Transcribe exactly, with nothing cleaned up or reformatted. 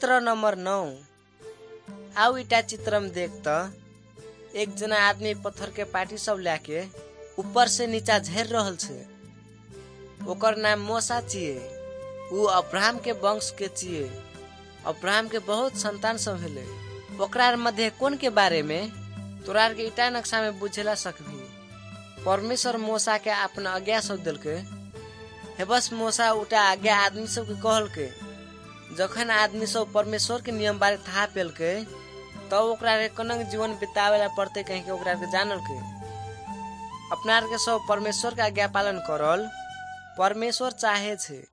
चित्र नंबर नौ। आउ इटा चित्र में देख त एक जना आदमी पत्थर के पाटी सब लाके ऊपर से नीचा झेर रहल छे। ओकर नाम मूसा छिए। उ अब्राहम के वंश के छिए। अब्राहम के बहुत संतान सब भेले। ओकरा मध्य कौन के बारे में तोरा के इटा नक्शा में बुझेला सकभी। परमेश्वर मूसा के अपना आज्ञा सब दिलके। हे बस मूसा उठा आज्ञा आदमी सब के कहल के। जखन आदमी सब परमेश्वर के नियम बारे था पेल के तब ओकरा रे कनक जीवन बितावेला पड़ते कहीं के ओकरा के जानल के। अपना के सब परमेश्वर के आज्ञा पालन करल परमेश्वर चाहे छे।